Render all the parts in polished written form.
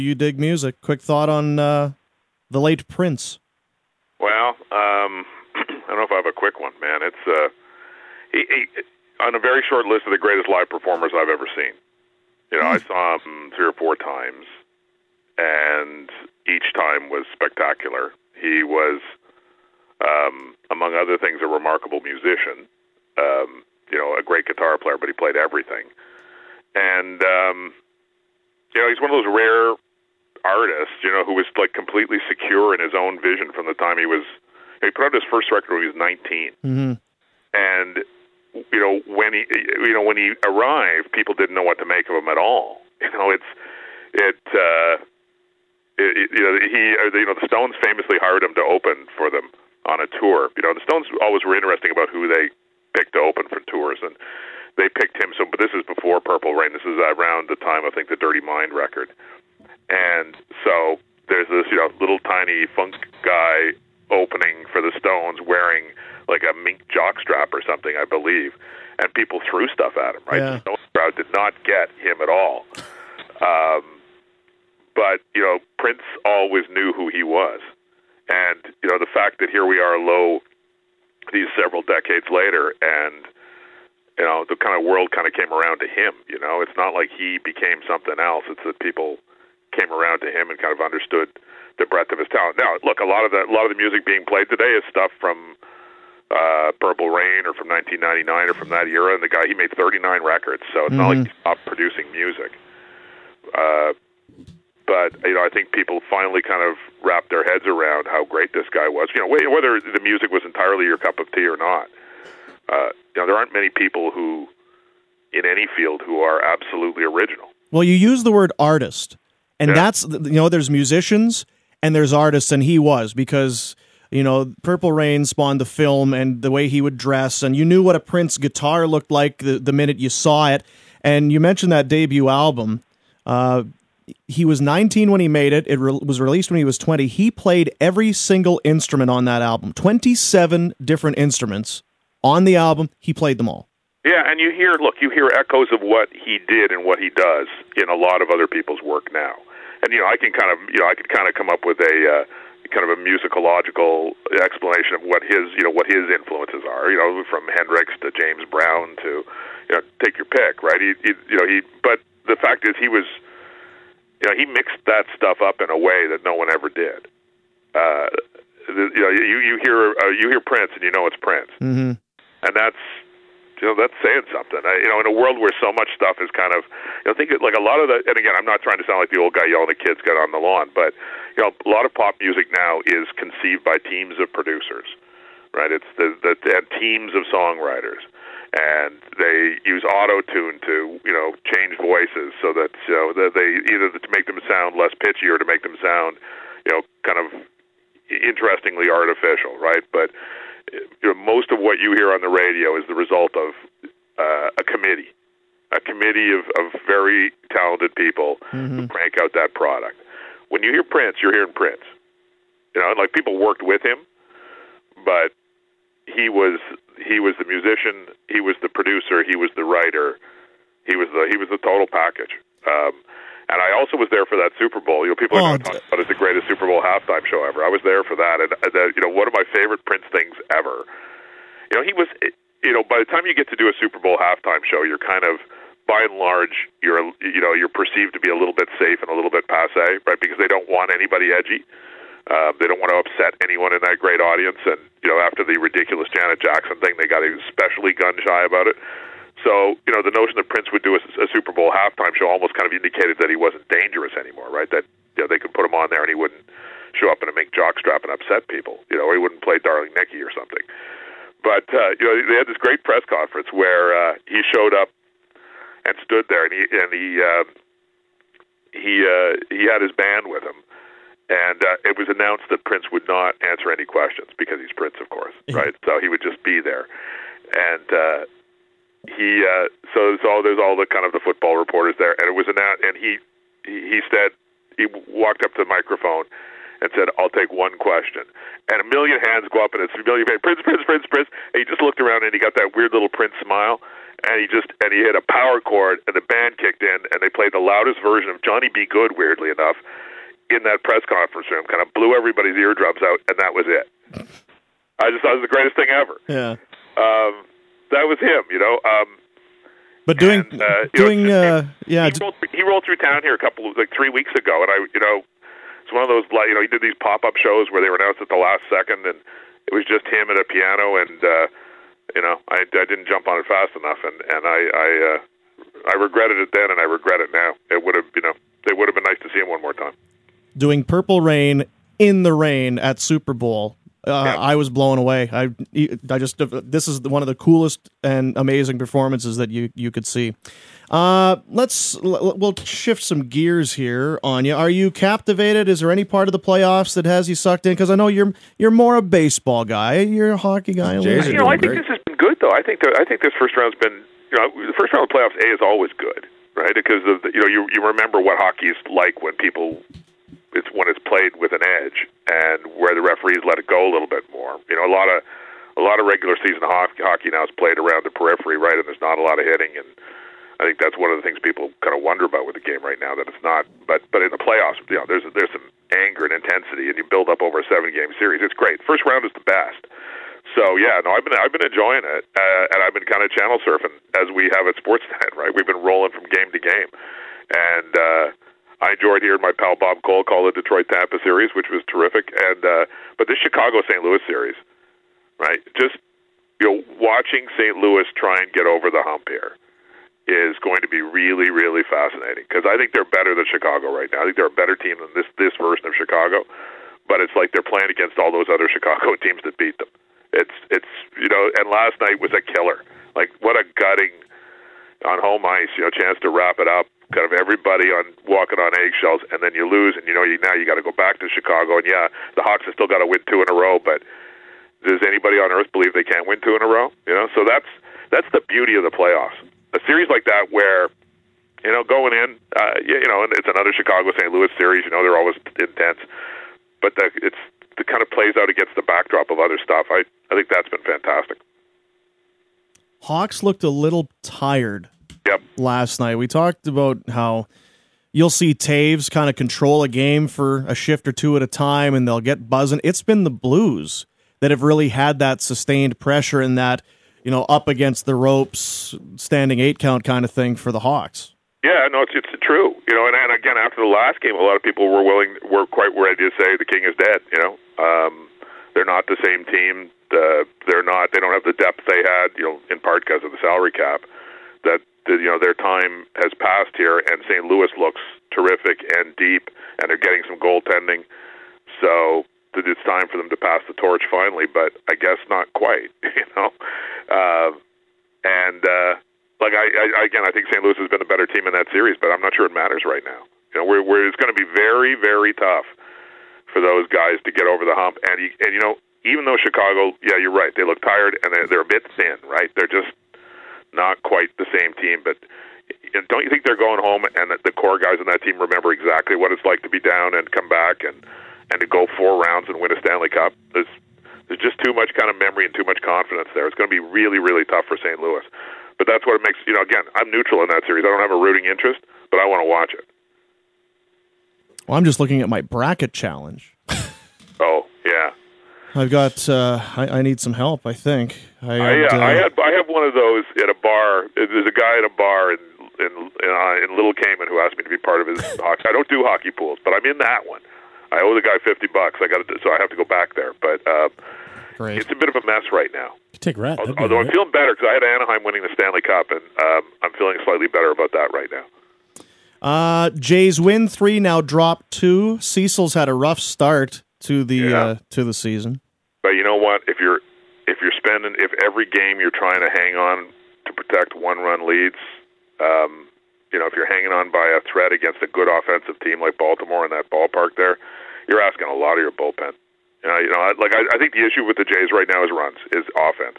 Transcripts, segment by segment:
You dig music. Quick thought on the late Prince. Well, I don't know if I have a quick one, man. It's he, on a very short list of the greatest live performers I've ever seen. I saw him 3 or 4 times, and each time was spectacular. He was, among other things, a remarkable musician. A great guitar player, but he played everything. And he's one of those rare artists, who was like completely secure in his own vision from the time he put out his first record when he was 19. Mm-hmm. And when he arrived, people didn't know what to make of him at all. The Stones famously hired him to open for them on a tour. The Stones always were interesting about who they picked to open for tours, and they picked him. But this is before Purple Rain. This is around the time, I think, the Dirty Mind record. And so there's this, little tiny funk guy opening for the Stones wearing like a mink jockstrap or something, I believe. And people threw stuff at him, right? Yeah. The Stones crowd did not get him at all. But, Prince always knew who he was. And, the fact that here we are these several decades later, and, the kind of world kind of came around to him, It's not like he became something else. It's that people came around to him and kind of understood the breadth of his talent. Now, look, a lot of the music being played today is stuff from Purple Rain or from 1999 or from that era, and the guy, he made 39 records, so it's not like he stopped producing music. But, I think people finally kind of wrapped their heads around how great this guy was. Whether the music was entirely your cup of tea or not. There aren't many people who, in any field, who are absolutely original. Well, you use the word artist, and that's, there's musicians and there's artists, and he was, because, Purple Rain spawned the film and the way he would dress, and you knew what a Prince guitar looked like the minute you saw it. And you mentioned that debut album. He was 19 when he made it. It was released when he was 20. He played every single instrument on that album. 27 different instruments on the album. He played them all. Yeah, and you hear echoes of what he did and what he does in a lot of other people's work now. And I can kind of come up with a kind of a musicological explanation of what his influences are. From Hendrix to James Brown to take your pick, right? But the fact is, he was. He mixed that stuff up in a way that no one ever did. You hear Prince and it's Prince, and that's saying something. In a world where so much stuff is kind of, think like a lot of the. And again, I'm not trying to sound like the old guy yelling at kids get on the lawn, but a lot of pop music now is conceived by teams of producers, right? It's and teams of songwriters. And they use auto-tune to, change voices so that, that they either to make them sound less pitchy or to make them sound, kind of interestingly artificial, right? But most of what you hear on the radio is the result of a committee of very talented people who crank out that product. When you hear Prince, you're hearing Prince. Like people worked with him, but he was the musician, he was the producer, he was the writer, he was the total package. And I also was there for that Super Bowl. People are going to talk about it as the greatest Super Bowl halftime show ever. I was there for that, and one of my favorite Prince things ever. He was. By the time you get to do a Super Bowl halftime show, you're kind of, by and large, you're perceived to be a little bit safe and a little bit passé, right? Because they don't want anybody edgy. They don't want to upset anyone in that great audience, and after the ridiculous Janet Jackson thing, they got especially gun shy about it. So the notion that Prince would do a Super Bowl halftime show almost kind of indicated that he wasn't dangerous anymore, right? That they could put him on there and he wouldn't show up in a mink jockstrap and upset people, or he wouldn't play Darling Nikki or something. But they had this great press conference where he showed up and stood there, and he had his band with him. And it was announced that Prince would not answer any questions because he's Prince, of course, right? So he would just be there. And so there's all the kind of the football reporters there, and it was announced. And he said, he walked up to the microphone and said, "I'll take one question." And a million hands go up, and it's a million Prince. And he just looked around, and he got that weird little Prince smile. And he hit a power chord, and the band kicked in, and they played the loudest version of Johnny B. Good, weirdly enough, in that press conference room, kind of blew everybody's eardrums out, and that was it. I just thought it was the greatest thing ever. Yeah. That was him, But he rolled through town here 3 weeks ago, and it's one of those, he did these pop-up shows where they were announced at the last second, and it was just him at a piano, and I didn't jump on it fast enough, and I regretted it then, and I regret it now. It would have, it would have been nice to see him one more time. Doing Purple Rain in the rain at Super Bowl. I was blown away. This is one of the coolest and amazing performances that you could see. We'll shift some gears here on you. Are you captivated? Is there any part of the playoffs that has you sucked in? Because I know you're more a baseball guy. You're a hockey guy. I think this has been good though. I think this first round's been, the first round of the playoffs is always good, right? Because of you remember what hockey is like when it's played with an edge, and where the referees let it go a little bit more. A lot of regular season hockey now is played around the periphery, right? And there's not a lot of hitting, and I think that's one of the things people kind of wonder about with the game right now, that it's not. But in the playoffs, there's some anger and intensity, and you build up over a 7-game series. It's great. First round is the best. So I've been enjoying it, and I've been kind of channel surfing as we have at Sportsnet, right? We've been rolling from game to game, and I enjoyed hearing my pal Bob Cole call the Detroit-Tampa series, which was terrific. And but this Chicago-St. Louis series, right? Just watching St. Louis try and get over the hump here is going to be really, really fascinating, because I think they're better than Chicago right now. I think they're a better team than this version of Chicago. But it's like they're playing against all those other Chicago teams that beat them. It's and last night was a killer. Like, what a gutting on home ice, chance to wrap it up. Kind of everybody walking on eggshells, and then you lose, and now you got to go back to Chicago. And the Hawks have still got to win 2 in a row, but does anybody on earth believe they can't win 2 in a row? So that's the beauty of the playoffs. A series like that where going in, and it's another Chicago-St. Louis series. They're always intense, but it kind of plays out against the backdrop of other stuff. I think that's been fantastic. Hawks looked a little tired. Yep. Last night we talked about how you'll see Taves kind of control a game for a shift or two at a time, and they'll get buzzing. It's been the Blues that have really had that sustained pressure and that up against the ropes, standing 8 count kind of thing for the Hawks. Yeah, no, it's true. And again, after the last game, a lot of people were quite ready to say the king is dead. They're not the same team. They don't have the depth they had. In part because of the salary cap. That their time has passed here, and St. Louis looks terrific and deep, and they're getting some goaltending. So it's time for them to pass the torch finally, but I guess not quite. I think St. Louis has been the better team in that series, but I'm not sure it matters right now. It's going to be very, very tough for those guys to get over the hump. And even though Chicago, you're right, they look tired and they're a bit thin, right? They're just not quite the same team, but don't you think they're going home and the core guys on that team remember exactly what it's like to be down and come back and to go 4 rounds and win a Stanley Cup? There's just too much kind of memory and too much confidence there. It's going to be really, really tough for St. Louis. But that's what it makes, again, I'm neutral in that series. I don't have a rooting interest, but I want to watch it. Well, I'm just looking at my bracket challenge. Oh, yeah. I've got. I need some help. I think. I have one of those at a bar. There's a guy at a bar in Little Cayman who asked me to be part of his hockey. I don't do hockey pools, but I'm in that one. I owe the guy $50. So I have to go back there. But Great. It's a bit of a mess right now. Take Rat. Although I'm feeling better because I had Anaheim winning the Stanley Cup, and I'm feeling slightly better about that right now. Jays win 3, now drop 2. Cecil's had a rough start to the season. But you know what? If every game you're trying to hang on to protect 1-run leads, if you're hanging on by a thread against a good offensive team like Baltimore in that ballpark there, you're asking a lot of your bullpen. I think the issue with the Jays right now is offense.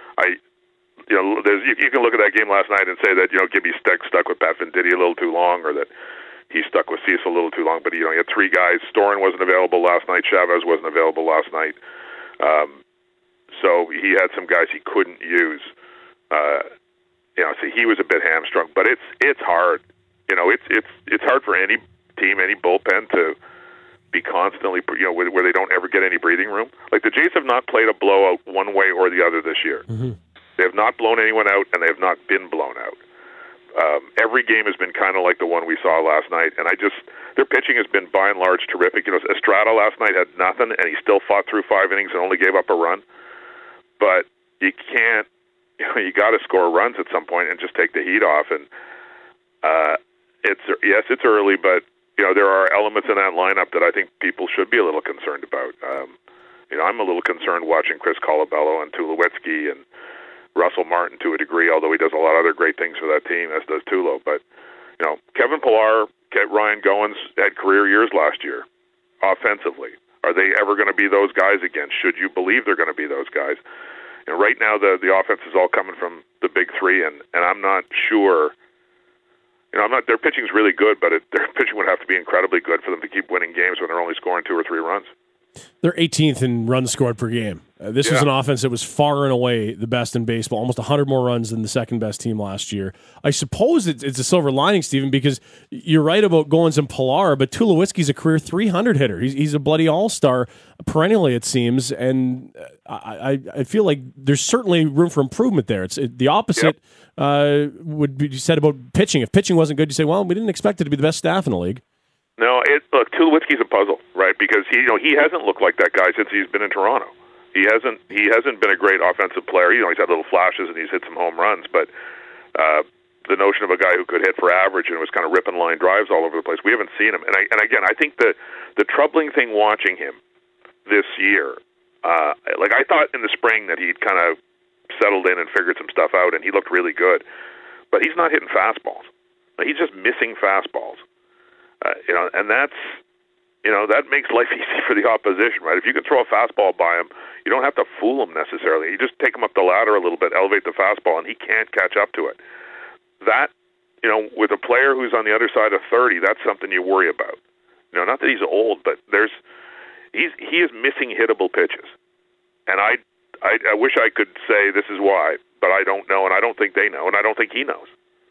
You can look at that game last night and say that Gibby stuck with Pat Venditti a little too long, or that he stuck with Cecil a little too long. But he had 3 guys. Storin wasn't available last night. Chavez wasn't available last night. So he had some guys he couldn't use. So he was a bit hamstrung. But it's hard. it's hard for any team, any bullpen to be constantly, where they don't ever get any breathing room. Like the Jays have not played a blowout one way or the other this year. Mm-hmm. They have not blown anyone out, and they have not been blown out. Every game has been kind of like the one we saw last night, and their pitching has been by and large terrific. Estrada last night had nothing, and he still fought through 5 innings and only gave up a run. But you can't, you got to score runs at some point and just take the heat off. And it's early, but there are elements in that lineup that I think people should be a little concerned about. I'm a little concerned watching Chris Colabello and Tulowitzki and Russell Martin to a degree, although he does a lot of other great things for that team, as does Tulo. But, Kevin Pillar, Ryan Goins had career years last year offensively. Are they ever going to be those guys again? Should you believe they're going to be those guys? Right now the offense is all coming from the big three, and I'm not sure. Their pitching's really good, but their pitching would have to be incredibly good for them to keep winning games when they're only scoring 2 or 3 runs. They're 18th in runs scored per game. This was an offense that was far and away the best in baseball, almost 100 more runs than the second-best team last year. I suppose it's a silver lining, Stephen, because you're right about Goins and Pillar, but Tulowitzki's a career 300 hitter. He's a bloody all-star perennially, it seems, and I feel like there's certainly room for improvement there. It's the opposite would be said about pitching. If pitching wasn't good, you say, well, we didn't expect it to be the best staff in the league. No, look, Tulowitzki's a puzzle, right? Because he hasn't looked like that guy since he's been in Toronto. He hasn't been a great offensive player. He's had little flashes and he's hit some home runs, but the notion of a guy who could hit for average and was kind of ripping line drives all over the place, we haven't seen him. And again, I think the troubling thing watching him this year, I thought in the spring that he'd kind of settled in and figured some stuff out, and he looked really good, but he's not hitting fastballs. He's just missing fastballs. And that makes life easy for the opposition, right? If you can throw a fastball by him, you don't have to fool him necessarily. You just take him up the ladder a little bit, elevate the fastball, and he can't catch up to it. That, with a player who's on the other side of 30, that's something you worry about. Not that he's old, but he is missing hittable pitches. And I wish I could say this is why, but I don't know, and I don't think they know, and I don't think he knows.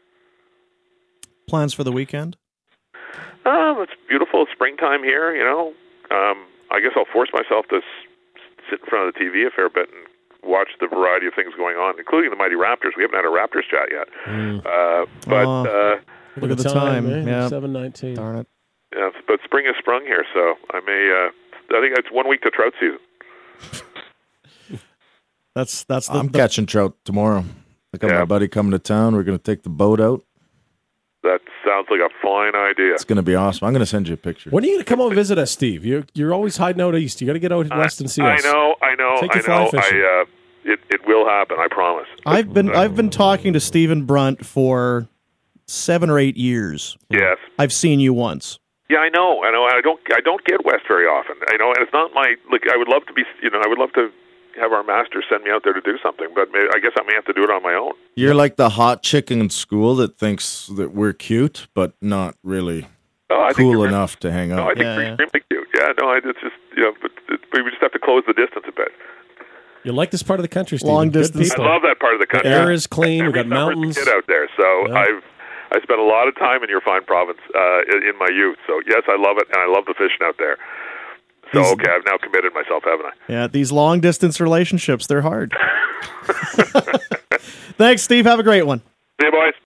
Plans for the weekend? It's beautiful. It's springtime here, I guess I'll force myself to sit in front of the TV a fair bit and watch the variety of things going on, including the mighty Raptors. We haven't had a Raptors chat yet. Look at the time. Yeah. 7:19. Darn it. Yeah, but spring has sprung here, so I think it's 1 week to trout season. I'm catching trout tomorrow. I got my buddy coming to town. We're going to take the boat out. That sounds like a fine idea. It's going to be awesome. I'm going to send you a picture. When are you going to come out and visit us, Steve? You're always hiding out east. You got to get out west and see us. I know. Take your fly fishing. It will happen. I promise. I've been talking to Stephen Brunt for 7 or 8 years. Yes, I've seen you once. Yeah, I know. I don't get west very often. And it's not my I would love to be. I would love to have our master send me out there to do something, but I guess I may have to do it on my own. You're like the hot chick in school that thinks that we're cute, but not really cool enough to hang out. No, I think we're extremely cute. Yeah, no, it's just but we just have to close the distance a bit. You like this part of the country, Steve? Long distance. I love that part of the country. The air is clean. We've got mountains. Kid out there, so I spent a lot of time in your fine province in my youth. So yes, I love it, and I love the fishing out there. So, okay, I've now committed myself, haven't I? Yeah, these long-distance relationships, they're hard. Thanks, Steve. Have a great one. See you, boys.